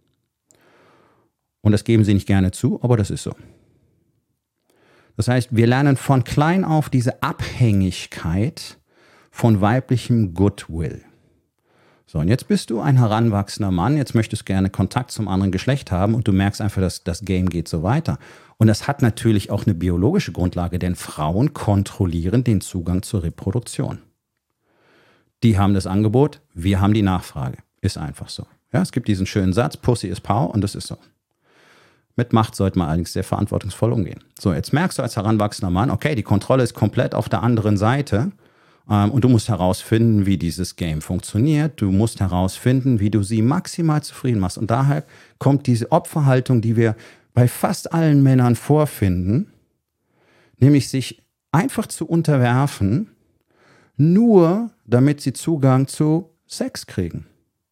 S1: Und das geben sie nicht gerne zu, aber das ist so. Das heißt, wir lernen von klein auf diese Abhängigkeit von weiblichem Goodwill. So, und jetzt bist du ein heranwachsender Mann, jetzt möchtest du gerne Kontakt zum anderen Geschlecht haben und du merkst einfach, dass das Game geht so weiter. Und das hat natürlich auch eine biologische Grundlage, denn Frauen kontrollieren den Zugang zur Reproduktion. Die haben das Angebot, wir haben die Nachfrage. Ist einfach so. Ja, es gibt diesen schönen Satz, Pussy is Power, und das ist so. Mit Macht sollte man allerdings sehr verantwortungsvoll umgehen. So, jetzt merkst du als heranwachsender Mann, okay, die Kontrolle ist komplett auf der anderen Seite und du musst herausfinden, wie dieses Game funktioniert. Du musst herausfinden, wie du sie maximal zufrieden machst. Und daher kommt diese Opferhaltung, die wir bei fast allen Männern vorfinden, nämlich sich einfach zu unterwerfen, nur damit sie Zugang zu Sex kriegen.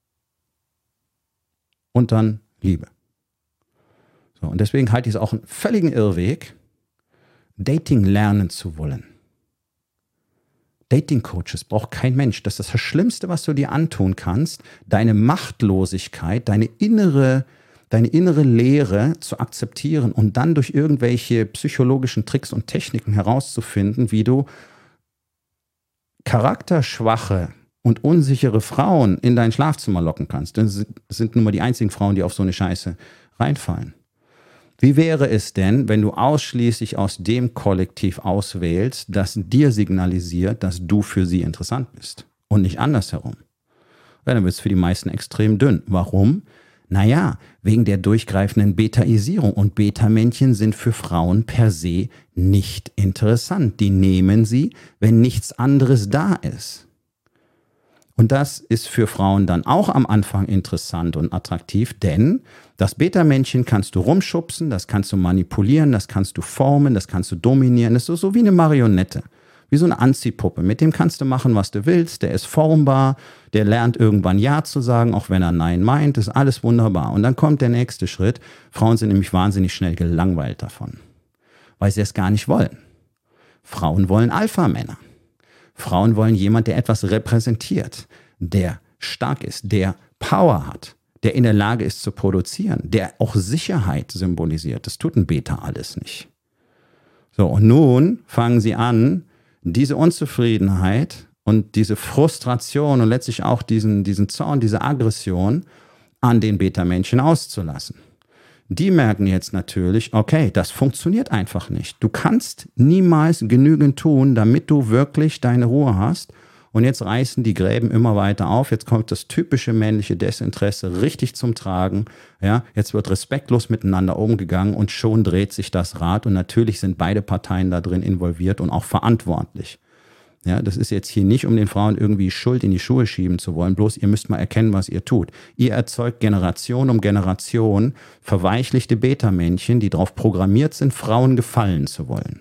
S1: Und dann Liebe. So, und deswegen halte ich es auch einen völligen Irrweg, Dating lernen zu wollen. Dating-Coaches braucht kein Mensch. Das ist das Schlimmste, was du dir antun kannst, deine Machtlosigkeit, deine innere Leere zu akzeptieren und dann durch irgendwelche psychologischen Tricks und Techniken herauszufinden, wie du charakterschwache und unsichere Frauen in dein Schlafzimmer locken kannst. Das sind nun mal die einzigen Frauen, die auf so eine Scheiße reinfallen. Wie wäre es denn, wenn du ausschließlich aus dem Kollektiv auswählst, das dir signalisiert, dass du für sie interessant bist und nicht andersherum? Ja, dann wird es für die meisten extrem dünn. Warum? Naja, wegen der durchgreifenden Betaisierung. Und Beta-Männchen sind für Frauen per se nicht interessant. Die nehmen sie, wenn nichts anderes da ist. Und das ist für Frauen dann auch am Anfang interessant und attraktiv, denn das Beta-Männchen kannst du rumschubsen, das kannst du manipulieren, das kannst du formen, das kannst du dominieren. Das ist so wie eine Marionette, wie so eine Anziehpuppe. Mit dem kannst du machen, was du willst. Der ist formbar, der lernt irgendwann Ja zu sagen, auch wenn er Nein meint. Das ist alles wunderbar. Und dann kommt der nächste Schritt. Frauen sind nämlich wahnsinnig schnell gelangweilt davon, weil sie es gar nicht wollen. Frauen wollen Alpha-Männer. Frauen wollen jemanden, der etwas repräsentiert, der stark ist, der Power hat, der in der Lage ist zu produzieren, der auch Sicherheit symbolisiert. Das tut ein Beta alles nicht. So, und nun fangen sie an, diese Unzufriedenheit und diese Frustration und letztlich auch diesen Zorn, diese Aggression an den Beta-Männchen auszulassen. Die merken jetzt natürlich, okay, das funktioniert einfach nicht. Du kannst niemals genügend tun, damit du wirklich deine Ruhe hast. Und jetzt reißen die Gräben immer weiter auf. Jetzt kommt das typische männliche Desinteresse richtig zum Tragen. Ja, jetzt wird respektlos miteinander umgegangen und schon dreht sich das Rad. Und natürlich sind beide Parteien da drin involviert und auch verantwortlich. Ja, das ist jetzt hier nicht, um den Frauen irgendwie Schuld in die Schuhe schieben zu wollen, bloß ihr müsst mal erkennen, was ihr tut. Ihr erzeugt Generation um Generation verweichlichte Beta-Männchen, die darauf programmiert sind, Frauen gefallen zu wollen.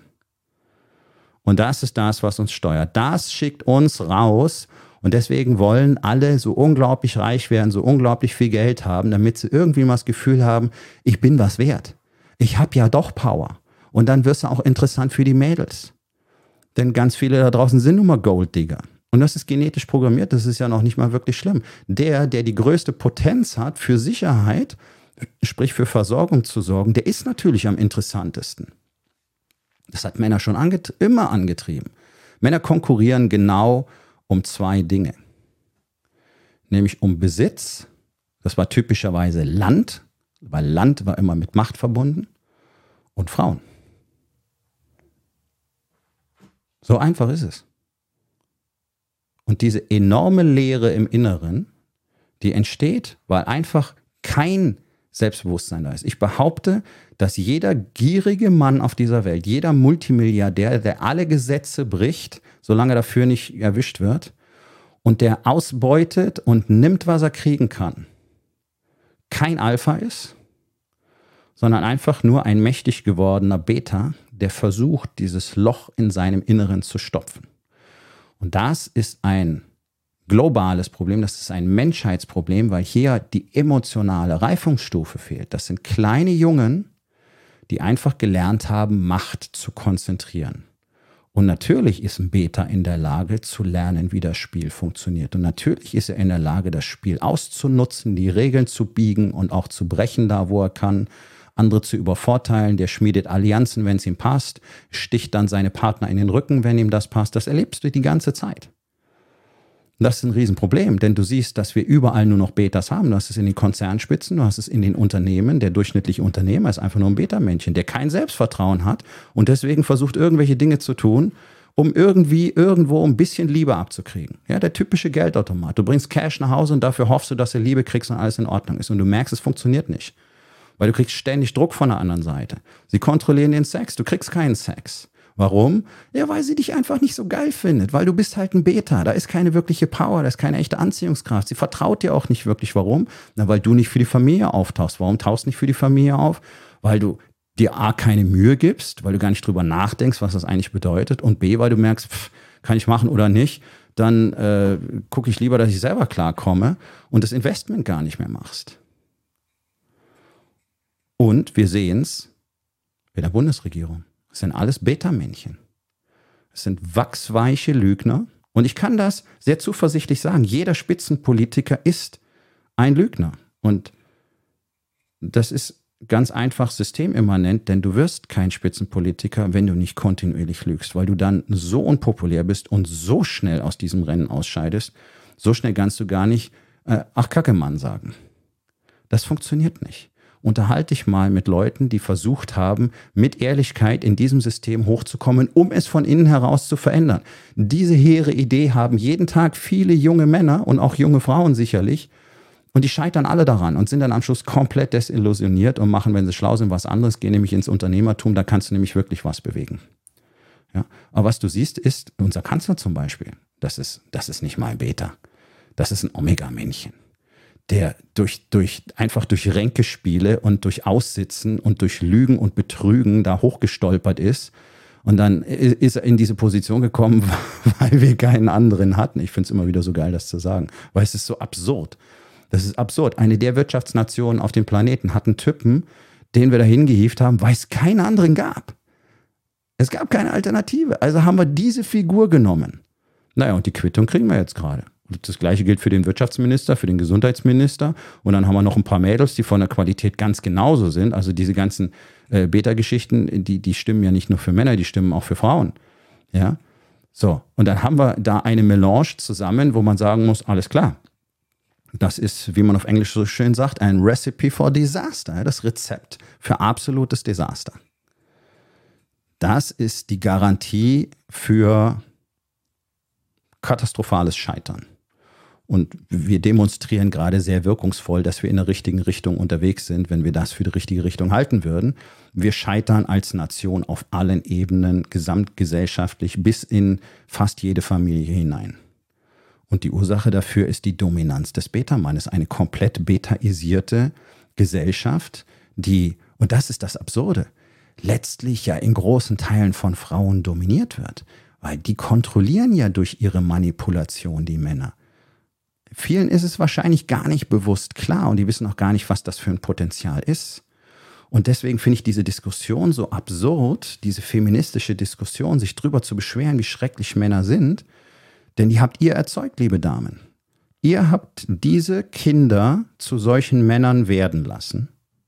S1: Und das ist das, was uns steuert. Das schickt uns raus und deswegen wollen alle so unglaublich reich werden, so unglaublich viel Geld haben, damit sie irgendwie mal das Gefühl haben, ich bin was wert. Ich habe ja doch Power. Und dann wirst du auch interessant für die Mädels. Denn ganz viele da draußen sind nun mal Golddigger. Und das ist genetisch programmiert, das ist ja noch nicht mal wirklich schlimm. Der die größte Potenz hat für Sicherheit, sprich für Versorgung zu sorgen, der ist natürlich am interessantesten. Das hat Männer schon immer angetrieben. Männer konkurrieren genau um zwei Dinge. Nämlich um Besitz, das war typischerweise Land, weil Land war immer mit Macht verbunden, und Frauen. So einfach ist es. Und diese enorme Leere im Inneren, die entsteht, weil einfach kein Selbstbewusstsein da ist. Ich behaupte, dass jeder gierige Mann auf dieser Welt, jeder Multimilliardär, der alle Gesetze bricht, solange er dafür nicht erwischt wird, und der ausbeutet und nimmt, was er kriegen kann, kein Alpha ist, sondern einfach nur ein mächtig gewordener Beta, der versucht, dieses Loch in seinem Inneren zu stopfen. Und das ist ein globales Problem, das ist ein Menschheitsproblem, weil hier die emotionale Reifungsstufe fehlt. Das sind kleine Jungen, die einfach gelernt haben, Macht zu konzentrieren. Und natürlich ist ein Beta in der Lage zu lernen, wie das Spiel funktioniert. Und natürlich ist er in der Lage, das Spiel auszunutzen, die Regeln zu biegen und auch zu brechen, da wo er kann, andere zu übervorteilen. Der schmiedet Allianzen, wenn es ihm passt, sticht dann seine Partner in den Rücken, wenn ihm das passt. Das erlebst du die ganze Zeit. Das ist ein Riesenproblem, denn du siehst, dass wir überall nur noch Betas haben. Du hast es in den Konzernspitzen, du hast es in den Unternehmen. Der durchschnittliche Unternehmer ist einfach nur ein Beta-Männchen, der kein Selbstvertrauen hat und deswegen versucht, irgendwelche Dinge zu tun um irgendwie irgendwo ein bisschen Liebe abzukriegen. Ja, der typische Geldautomat. Du bringst Cash nach Hause und dafür hoffst du, dass du Liebe kriegst und alles in Ordnung ist. Und du merkst, es funktioniert nicht. Weil du kriegst ständig Druck von der anderen Seite. Sie kontrollieren den Sex, du kriegst keinen Sex. Warum? Ja, weil sie dich einfach nicht so geil findet, weil du bist halt ein Beta, da ist keine wirkliche Power, da ist keine echte Anziehungskraft. Sie vertraut dir auch nicht wirklich. Warum? Na, weil du nicht für die Familie auftauchst. Warum tauchst du nicht für die Familie auf? Weil du dir A, keine Mühe gibst, weil du gar nicht drüber nachdenkst, was das eigentlich bedeutet, und B, weil du merkst, kann ich machen oder nicht, dann gucke ich lieber, dass ich selber klarkomme und das Investment gar nicht mehr machst. Und wir sehen es in der Bundesregierung. Das sind alles Beta-Männchen. Es sind wachsweiche Lügner. Und ich kann das sehr zuversichtlich sagen. Jeder Spitzenpolitiker ist ein Lügner. Und das ist ganz einfach systemimmanent, denn du wirst kein Spitzenpolitiker, wenn du nicht kontinuierlich lügst, weil du dann so unpopulär bist und so schnell aus diesem Rennen ausscheidest. So schnell kannst du gar nicht, ach Kacke, Mann sagen. Das funktioniert nicht. Unterhalte dich mal mit Leuten, die versucht haben, mit Ehrlichkeit in diesem System hochzukommen, um es von innen heraus zu verändern. Diese hehre Idee haben jeden Tag viele junge Männer und auch junge Frauen sicherlich. Und die scheitern alle daran und sind dann am Schluss komplett desillusioniert und machen, wenn sie schlau sind, was anderes, gehen nämlich ins Unternehmertum, da kannst du nämlich wirklich was bewegen. Ja? Aber was du siehst, ist unser Kanzler zum Beispiel. Das ist nicht mal ein Beta. Das ist ein Omega-Männchen, der einfach durch Ränkespiele und durch Aussitzen und durch Lügen und Betrügen da hochgestolpert ist. Und dann ist er in diese Position gekommen, weil wir keinen anderen hatten. Ich finde es immer wieder so geil, das zu sagen, weil es ist so absurd. Das ist absurd. Eine der Wirtschaftsnationen auf dem Planeten hat einen Typen, den wir da hingehievt haben, weil es keinen anderen gab. Es gab keine Alternative. Also haben wir diese Figur genommen. Naja, und die Quittung kriegen wir jetzt gerade. Das Gleiche gilt für den Wirtschaftsminister, für den Gesundheitsminister. Und dann haben wir noch ein paar Mädels, die von der Qualität ganz genauso sind. Also diese ganzen Beta-Geschichten, die stimmen ja nicht nur für Männer, die stimmen auch für Frauen. Ja, so. Und dann haben wir da eine Melange zusammen, wo man sagen muss, alles klar. Das ist, wie man auf Englisch so schön sagt, ein Recipe for Disaster. Das Rezept für absolutes Desaster. Das ist die Garantie für katastrophales Scheitern. Und wir demonstrieren gerade sehr wirkungsvoll, dass wir in der richtigen Richtung unterwegs sind, wenn wir das für die richtige Richtung halten würden. Wir scheitern als Nation auf allen Ebenen, gesamtgesellschaftlich, bis in fast jede Familie hinein. Und die Ursache dafür ist die Dominanz des Beta-Mannes, eine komplett betaisierte Gesellschaft, die, und das ist das Absurde, letztlich ja in großen Teilen von Frauen dominiert wird. Weil die kontrollieren ja durch ihre Manipulation die Männer. Vielen ist es wahrscheinlich gar nicht bewusst klar und die wissen auch gar nicht, was das für ein Potenzial ist. Und deswegen finde ich diese Diskussion so absurd, diese feministische Diskussion, sich drüber zu beschweren, wie schrecklich Männer sind, denn die habt ihr erzeugt, liebe Damen. Ihr habt diese Kinder zu solchen Männern werden lassen.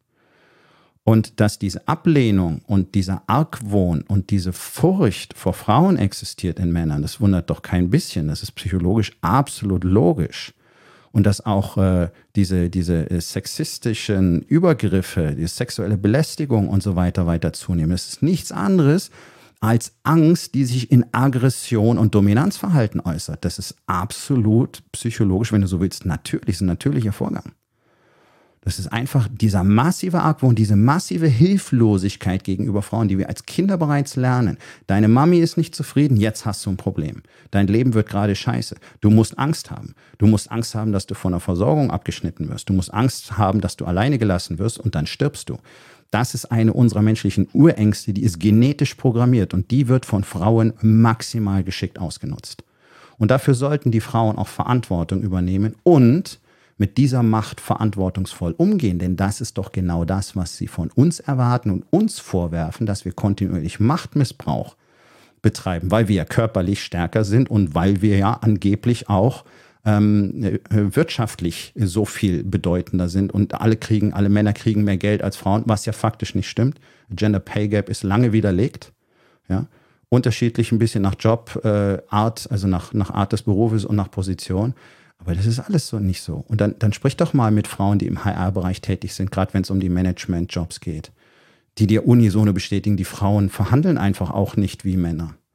S1: Und dass diese Ablehnung und dieser Argwohn und diese Furcht vor Frauen existiert in Männern, das wundert doch kein bisschen. Das ist psychologisch absolut logisch. Und dass auch diese sexistischen Übergriffe, die sexuelle Belästigung und so weiter zunehmen, das ist nichts anderes als Angst, die sich in Aggression und Dominanzverhalten äußert. Das ist absolut psychologisch, wenn du so willst, natürlich, ist ein natürlicher Vorgang. Das ist einfach dieser massive Argwohn, diese massive Hilflosigkeit gegenüber Frauen, die wir als Kinder bereits lernen. Deine Mami ist nicht zufrieden, jetzt hast du ein Problem. Dein Leben wird gerade scheiße. Du musst Angst haben. Du musst Angst haben, dass du von der Versorgung abgeschnitten wirst. Du musst Angst haben, dass du alleine gelassen wirst und dann stirbst du. Das ist eine unserer menschlichen Urängste, die ist genetisch programmiert und die wird von Frauen maximal geschickt ausgenutzt. Und dafür sollten die Frauen auch Verantwortung übernehmen und mit dieser Macht verantwortungsvoll umgehen, denn das ist doch genau das, was sie von uns erwarten und uns vorwerfen, dass wir kontinuierlich Machtmissbrauch betreiben, weil wir ja körperlich stärker sind und weil wir ja angeblich auch wirtschaftlich so viel bedeutender sind und alle Männer kriegen mehr Geld als Frauen, was ja faktisch nicht stimmt. Gender Pay Gap ist lange widerlegt, ja. Unterschiedlich ein bisschen nach Job, Art, also nach Art des Berufes und nach Position. Aber das ist alles so nicht so. Und dann sprich doch mal mit Frauen, die im HR-Bereich tätig sind, gerade wenn es um die Management-Jobs geht, die dir unisono bestätigen, die Frauen verhandeln einfach auch nicht wie Männer.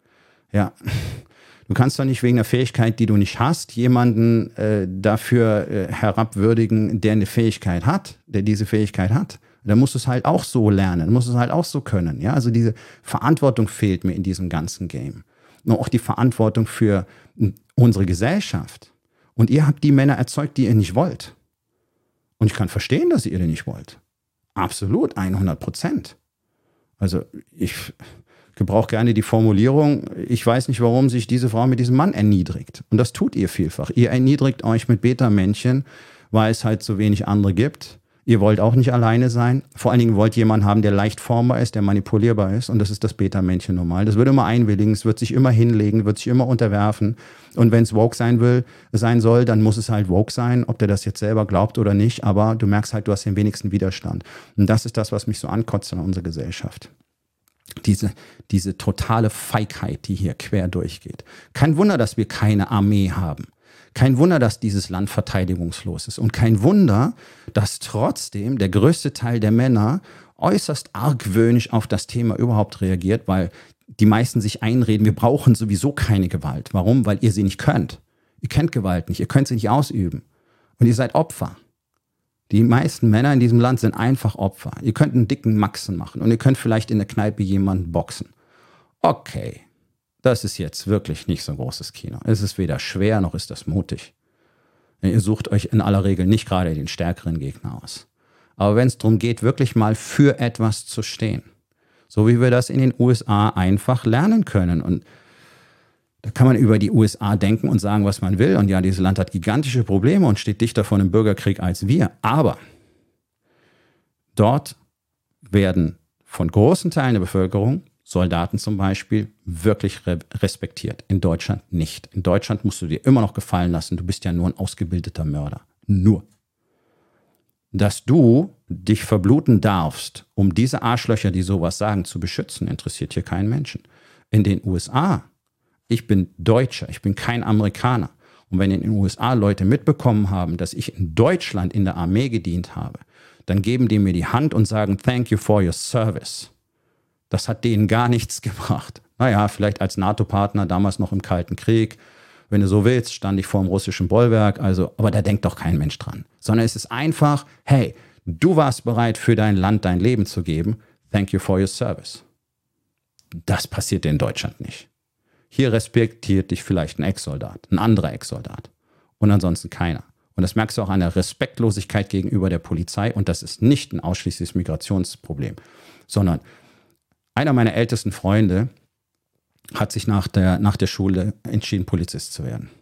S1: Ja, du kannst doch nicht wegen einer Fähigkeit, die du nicht hast, jemanden dafür herabwürdigen, der eine Fähigkeit hat, der diese Fähigkeit hat. Da musst du es halt auch so lernen, du musst es halt auch so können. Ja? Also diese Verantwortung fehlt mir in diesem ganzen Game. Und auch die Verantwortung für unsere Gesellschaft. Und ihr habt die Männer erzeugt, die ihr nicht wollt. Und ich kann verstehen, dass ihr die nicht wollt. Absolut, 100%. Also ich gebrauche gerne die Formulierung, ich weiß nicht, warum sich diese Frau mit diesem Mann erniedrigt. Und das tut ihr vielfach. Ihr erniedrigt euch mit Beta-Männchen, weil es halt so wenig andere gibt. Ihr wollt auch nicht alleine sein. Vor allen Dingen wollt ihr jemanden haben, der leicht formbar ist, der manipulierbar ist. Und das ist das Beta-Männchen normal. Das wird immer einwilligen, es wird sich immer hinlegen, wird sich immer unterwerfen. Und wenn es woke sein soll, dann muss es halt woke sein, ob der das jetzt selber glaubt oder nicht. Aber du merkst halt, du hast den wenigsten Widerstand. Und das ist das, was mich so ankotzt in unserer Gesellschaft. Diese totale Feigheit, die hier quer durchgeht. Kein Wunder, dass wir keine Armee haben. Kein Wunder, dass dieses Land verteidigungslos ist. Und kein Wunder, dass trotzdem der größte Teil der Männer äußerst argwöhnisch auf das Thema überhaupt reagiert, weil die meisten sich einreden, wir brauchen sowieso keine Gewalt. Warum? Weil ihr sie nicht könnt. Ihr kennt Gewalt nicht, ihr könnt sie nicht ausüben. Und ihr seid Opfer. Die meisten Männer in diesem Land sind einfach Opfer. Ihr könnt einen dicken Maxen machen und ihr könnt vielleicht in der Kneipe jemanden boxen. Okay. Das ist jetzt wirklich nicht so ein großes Kino. Es ist weder schwer, noch ist das mutig. Ihr sucht euch in aller Regel nicht gerade den stärkeren Gegner aus. Aber wenn es darum geht, wirklich mal für etwas zu stehen, so wie wir das in den USA einfach lernen können. Und da kann man über die USA denken und sagen, was man will. Und ja, dieses Land hat gigantische Probleme und steht dichter vor einem Bürgerkrieg als wir. Aber dort werden von großen Teilen der Bevölkerung, Soldaten zum Beispiel, wirklich respektiert. In Deutschland nicht. In Deutschland musst du dir immer noch gefallen lassen, du bist ja nur ein ausgebildeter Mörder. Nur. Dass du dich verbluten darfst, um diese Arschlöcher, die sowas sagen, zu beschützen, interessiert hier keinen Menschen. In den USA, ich bin Deutscher, ich bin kein Amerikaner. Und wenn in den USA Leute mitbekommen haben, dass ich in Deutschland in der Armee gedient habe, dann geben die mir die Hand und sagen, thank you for your service. Das hat denen gar nichts gebracht. Naja, vielleicht als NATO-Partner, damals noch im Kalten Krieg. Wenn du so willst, stand ich vor dem russischen Bollwerk. Also, aber da denkt doch kein Mensch dran. Sondern es ist einfach, hey, du warst bereit, für dein Land dein Leben zu geben. Thank you for your service. Das passiert in Deutschland nicht. Hier respektiert dich vielleicht ein Ex-Soldat, ein anderer Ex-Soldat. Und ansonsten keiner. Und das merkst du auch an der Respektlosigkeit gegenüber der Polizei. Und das ist nicht ein ausschließliches Migrationsproblem, sondern einer meiner ältesten Freunde hat sich nach der Schule entschieden, Polizist zu werden.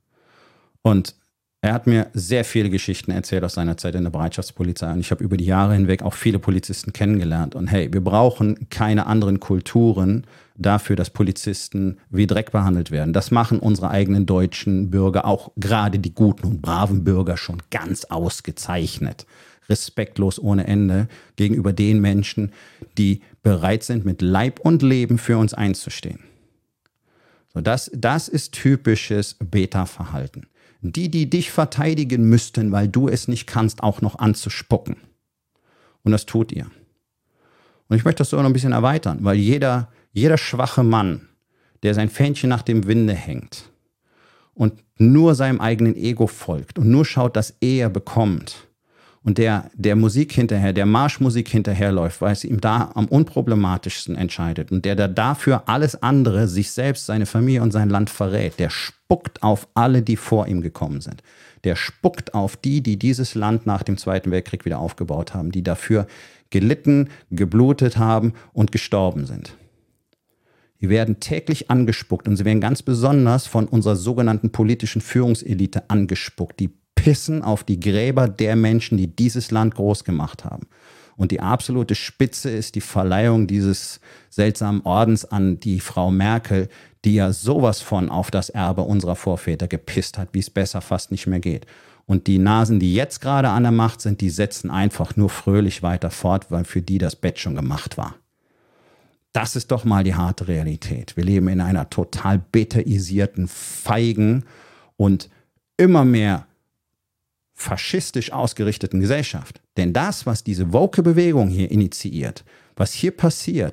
S1: Und er hat mir sehr viele Geschichten erzählt aus seiner Zeit in der Bereitschaftspolizei. Und ich habe über die Jahre hinweg auch viele Polizisten kennengelernt. Und hey, wir brauchen keine anderen Kulturen dafür, dass Polizisten wie Dreck behandelt werden. Das machen unsere eigenen deutschen Bürger, auch gerade die guten und braven Bürger, schon ganz ausgezeichnet. Respektlos ohne Ende gegenüber den Menschen, die bereit sind, mit Leib und Leben für uns einzustehen. So, das ist typisches Beta-Verhalten. Die dich verteidigen müssten, weil du es nicht kannst, auch noch anzuspucken. Und das tut ihr. Und ich möchte das sogar noch ein bisschen erweitern, weil jeder schwache Mann, der sein Fähnchen nach dem Winde hängt und nur seinem eigenen Ego folgt und nur schaut, dass er bekommt, und der Musik hinterher, der Marschmusik hinterherläuft, weil es ihm da am unproblematischsten entscheidet und der dafür alles andere, sich selbst, seine Familie und sein Land verrät, der spuckt auf alle, die vor ihm gekommen sind. Der spuckt auf die dieses Land nach dem Zweiten Weltkrieg wieder aufgebaut haben, die dafür gelitten, geblutet haben und gestorben sind. Die werden täglich angespuckt und sie werden ganz besonders von unserer sogenannten politischen Führungselite angespuckt, die pissen auf die Gräber der Menschen, die dieses Land groß gemacht haben. Und die absolute Spitze ist die Verleihung dieses seltsamen Ordens an die Frau Merkel, die ja sowas von auf das Erbe unserer Vorväter gepisst hat, wie es besser fast nicht mehr geht. Und die Nasen, die jetzt gerade an der Macht sind, die setzen einfach nur fröhlich weiter fort, weil für die das Bett schon gemacht war. Das ist doch mal die harte Realität. Wir leben in einer total betaisierten, feigen und immer mehr faschistisch ausgerichteten Gesellschaft. Denn das, was diese woke Bewegung hier initiiert, was hier passiert,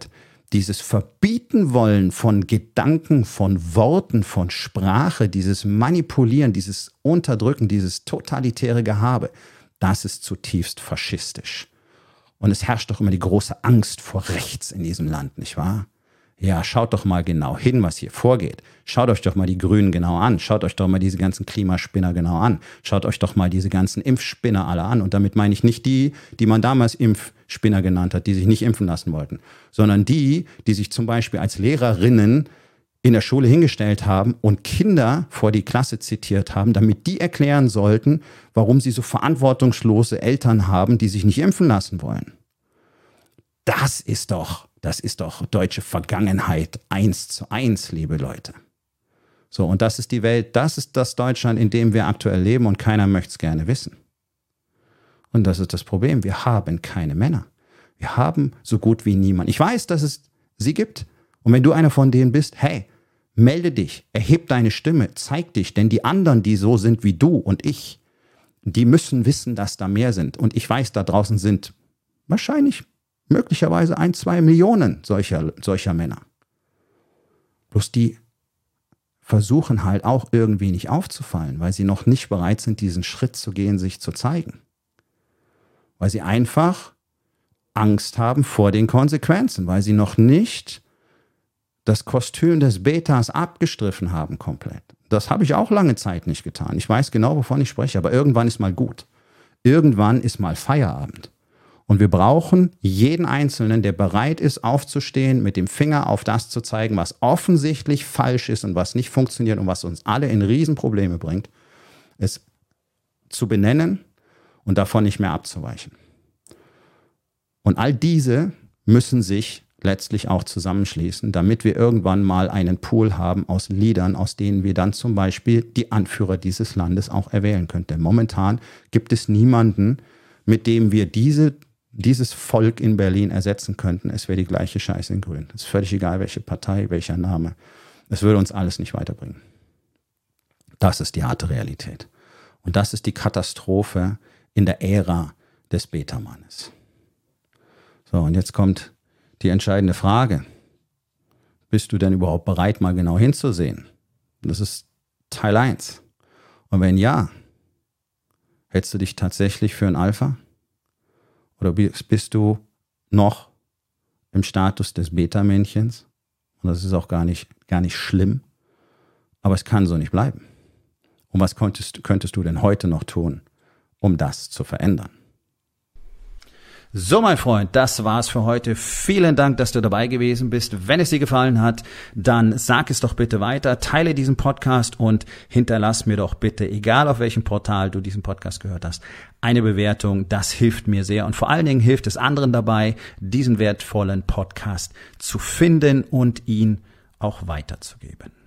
S1: dieses Verbieten wollen von Gedanken, von Worten, von Sprache, dieses Manipulieren, dieses Unterdrücken, dieses totalitäre Gehabe, das ist zutiefst faschistisch. Und es herrscht doch immer die große Angst vor rechts in diesem Land, nicht wahr? Ja, schaut doch mal genau hin, was hier vorgeht. Schaut euch doch mal die Grünen genau an. Schaut euch doch mal diese ganzen Klimaspinner genau an. Schaut euch doch mal diese ganzen Impfspinner alle an. Und damit meine ich nicht die, die man damals Impfspinner genannt hat, die sich nicht impfen lassen wollten, sondern die sich zum Beispiel als Lehrerinnen in der Schule hingestellt haben und Kinder vor die Klasse zitiert haben, damit die erklären sollten, warum sie so verantwortungslose Eltern haben, die sich nicht impfen lassen wollen. Das ist doch deutsche Vergangenheit 1:1, liebe Leute. So, und das ist die Welt, das ist das Deutschland, in dem wir aktuell leben und keiner möchte es gerne wissen. Und das ist das Problem, wir haben keine Männer. Wir haben so gut wie niemand. Ich weiß, dass es sie gibt. Und wenn du einer von denen bist, hey, melde dich, erheb deine Stimme, zeig dich, denn die anderen, die so sind wie du und ich, die müssen wissen, dass da mehr sind. Und ich weiß, da draußen sind wahrscheinlich möglicherweise 1-2 Millionen solcher Männer. Bloß die versuchen halt auch irgendwie nicht aufzufallen, weil sie noch nicht bereit sind, diesen Schritt zu gehen, sich zu zeigen. Weil sie einfach Angst haben vor den Konsequenzen, weil sie noch nicht das Kostüm des Betas abgestriffen haben komplett. Das habe ich auch lange Zeit nicht getan. Ich weiß genau, wovon ich spreche, aber irgendwann ist mal gut. Irgendwann ist mal Feierabend. Und wir brauchen jeden Einzelnen, der bereit ist, aufzustehen, mit dem Finger auf das zu zeigen, was offensichtlich falsch ist und was nicht funktioniert und was uns alle in Riesenprobleme bringt, es zu benennen und davon nicht mehr abzuweichen. Und all diese müssen sich letztlich auch zusammenschließen, damit wir irgendwann mal einen Pool haben aus Leadern, aus denen wir dann zum Beispiel die Anführer dieses Landes auch erwählen können. Denn momentan gibt es niemanden, mit dem wir dieses Volk in Berlin ersetzen könnten. Es wäre die gleiche Scheiße in Grün. Es ist völlig egal, welche Partei, welcher Name. Es würde uns alles nicht weiterbringen. Das ist die harte Realität. Und das ist die Katastrophe in der Ära des Beta-Mannes. So, und jetzt kommt die entscheidende Frage. Bist du denn überhaupt bereit, mal genau hinzusehen? Das ist Teil 1. Und wenn ja, hältst du dich tatsächlich für ein Alpha? Oder bist du noch im Status des Beta-Männchens? Und das ist auch gar nicht schlimm. Aber es kann so nicht bleiben. Und was könntest du denn heute noch tun, um das zu verändern? So, mein Freund, das war's für heute. Vielen Dank, dass du dabei gewesen bist. Wenn es dir gefallen hat, dann sag es doch bitte weiter, teile diesen Podcast und hinterlass mir doch bitte, egal auf welchem Portal du diesen Podcast gehört hast, eine Bewertung. Das hilft mir sehr und vor allen Dingen hilft es anderen dabei, diesen wertvollen Podcast zu finden und ihn auch weiterzugeben.